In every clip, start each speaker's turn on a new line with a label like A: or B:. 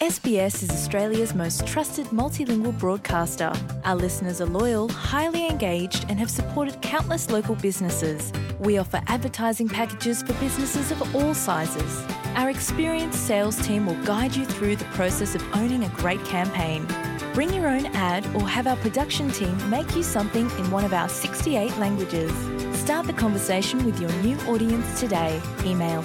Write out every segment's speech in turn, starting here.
A: SBS is Australia's most trusted multilingual broadcaster. Our listeners are loyal, highly engaged, and have supported countless local businesses. We offer advertising packages for businesses of all sizes. Our experienced sales team will guide you through the process of owning a great campaign. Bring your own ad or have our production team make you something in one of our 68 languages. Start the conversation with your new audience today. Email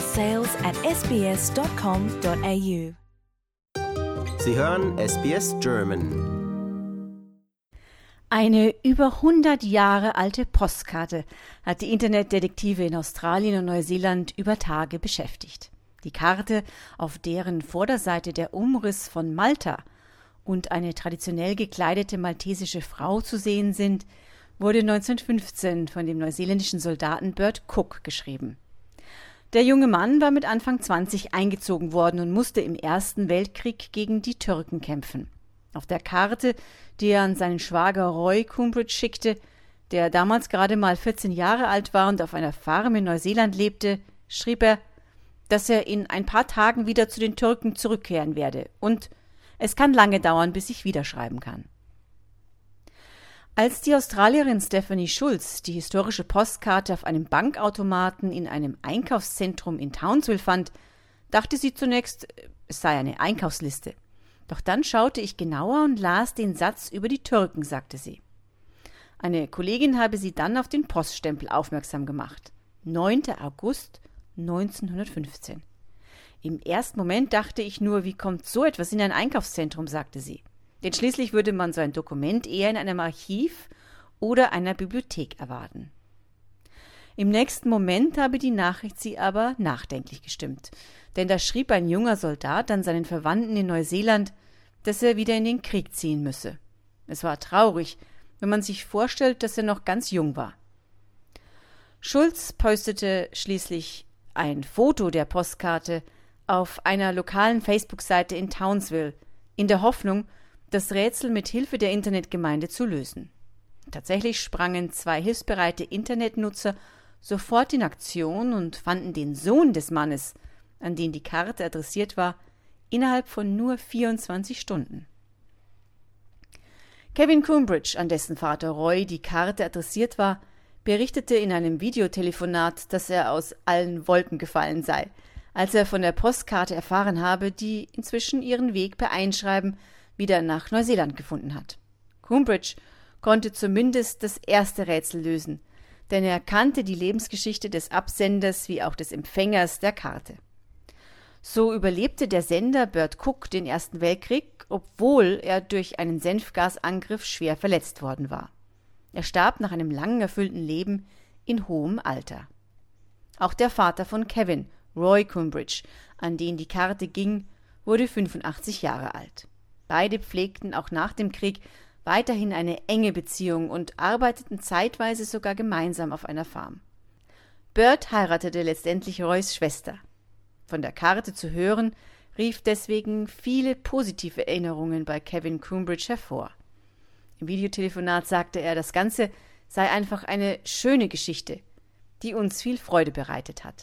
A: sales@sbs.com.au.
B: Sie hören SBS German.
C: Eine über 100 Jahre alte Postkarte hat die Internetdetektive in Australien und Neuseeland über Tage beschäftigt. Die Karte, auf deren Vorderseite der Umriss von Malta und eine traditionell gekleidete maltesische Frau zu sehen sind, wurde 1915 von dem neuseeländischen Soldaten Bert Cook geschrieben. Der junge Mann war mit Anfang 20 eingezogen worden und musste im Ersten Weltkrieg gegen die Türken kämpfen. Auf der Karte, die er an seinen Schwager Roy Coombridge schickte, der damals gerade mal 14 Jahre alt war und auf einer Farm in Neuseeland lebte, schrieb er, dass er in ein paar Tagen wieder zu den Türken zurückkehren werde und es kann lange dauern, bis ich wieder schreiben kann. Als die Australierin Stephanie Schulz die historische Postkarte auf einem Bankautomaten in einem Einkaufszentrum in Townsville fand, dachte sie zunächst, es sei eine Einkaufsliste. Doch dann schaute ich genauer und las den Satz über die Türken, sagte sie. Eine Kollegin habe sie dann auf den Poststempel aufmerksam gemacht. 9. August 1915. Im ersten Moment dachte ich nur, wie kommt so etwas in ein Einkaufszentrum, sagte sie. Denn schließlich würde man so ein Dokument eher in einem Archiv oder einer Bibliothek erwarten. Im nächsten Moment habe die Nachricht sie aber nachdenklich gestimmt. Denn da schrieb ein junger Soldat an seinen Verwandten in Neuseeland, dass er wieder in den Krieg ziehen müsse. Es war traurig, wenn man sich vorstellt, dass er noch ganz jung war. Schulz postete schließlich ein Foto der Postkarte auf einer lokalen Facebook-Seite in Townsville, in der Hoffnung, das Rätsel mit Hilfe der Internetgemeinde zu lösen. Tatsächlich sprangen 2 hilfsbereite Internetnutzer sofort in Aktion und fanden den Sohn des Mannes, an den die Karte adressiert war, innerhalb von nur 24 Stunden. Kevin Coombridge, an dessen Vater Roy die Karte adressiert war, berichtete in einem Videotelefonat, dass er aus allen Wolken gefallen sei, als er von der Postkarte erfahren habe, die inzwischen ihren Weg per Einschreiben wieder nach Neuseeland gefunden hat. Coombridge konnte zumindest das erste Rätsel lösen, denn er kannte die Lebensgeschichte des Absenders wie auch des Empfängers der Karte. So überlebte der Sender Bert Cook den Ersten Weltkrieg, obwohl er durch einen Senfgasangriff schwer verletzt worden war. Er starb nach einem langen erfüllten Leben in hohem Alter. Auch der Vater von Kevin, Roy Coombridge, an den die Karte ging, wurde 85 Jahre alt. Beide pflegten auch nach dem Krieg weiterhin eine enge Beziehung und arbeiteten zeitweise sogar gemeinsam auf einer Farm. Bert heiratete letztendlich Roys Schwester. Von der Karte zu hören, rief deswegen viele positive Erinnerungen bei Kevin Coombridge hervor. Im Videotelefonat sagte er, das Ganze sei einfach eine schöne Geschichte, die uns viel Freude bereitet hat.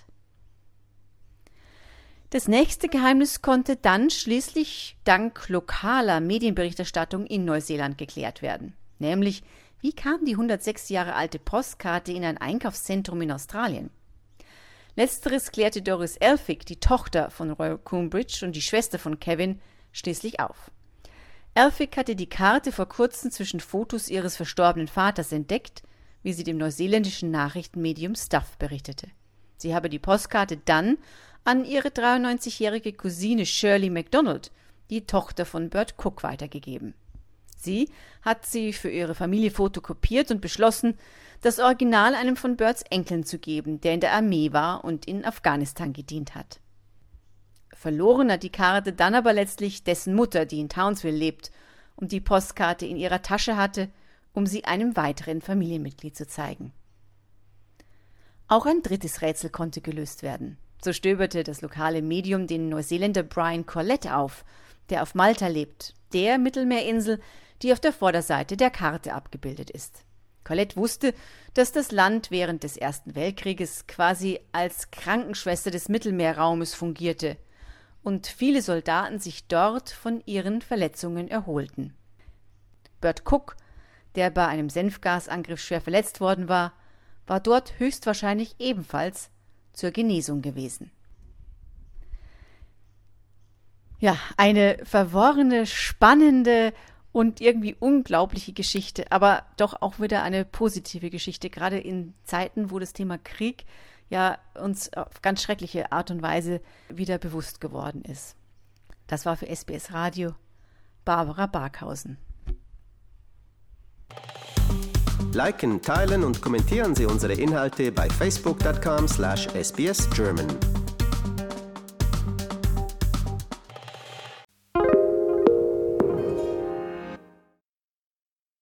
C: Das nächste Geheimnis konnte dann schließlich dank lokaler Medienberichterstattung in Neuseeland geklärt werden. Nämlich, wie kam die 106 Jahre alte Postkarte in ein Einkaufszentrum in Australien? Letzteres klärte Doris Elphick, die Tochter von Roy Coombridge und die Schwester von Kevin, schließlich auf. Elphick hatte die Karte vor kurzem zwischen Fotos ihres verstorbenen Vaters entdeckt, wie sie dem neuseeländischen Nachrichtenmedium Stuff berichtete. Sie habe die Postkarte dann an ihre 93-jährige Cousine Shirley MacDonald, die Tochter von Bert Cook, weitergegeben. Sie hat sie für ihre Familie fotokopiert und beschlossen, das Original einem von Berts Enkeln zu geben, der in der Armee war und in Afghanistan gedient hat. Verloren hat die Karte dann aber letztlich dessen Mutter, die in Townsville lebt und die Postkarte in ihrer Tasche hatte, um sie einem weiteren Familienmitglied zu zeigen. Auch ein drittes Rätsel konnte gelöst werden. So stöberte das lokale Medium den Neuseeländer Brian Corlett auf, der auf Malta lebt, der Mittelmeerinsel, die auf der Vorderseite der Karte abgebildet ist. Corlett wusste, dass das Land während des Ersten Weltkrieges quasi als Krankenschwester des Mittelmeerraumes fungierte und viele Soldaten sich dort von ihren Verletzungen erholten. Bert Cook, der bei einem Senfgasangriff schwer verletzt worden war, war dort höchstwahrscheinlich ebenfalls zur Genesung gewesen. Ja, eine verworrene, spannende und irgendwie unglaubliche Geschichte, aber doch auch wieder eine positive Geschichte, gerade in Zeiten, wo das Thema Krieg ja uns auf ganz schreckliche Art und Weise wieder bewusst geworden ist. Das war für SBS Radio Barbara Barkhausen.
B: Liken, teilen und kommentieren Sie unsere Inhalte bei facebook.com/sbsgerman.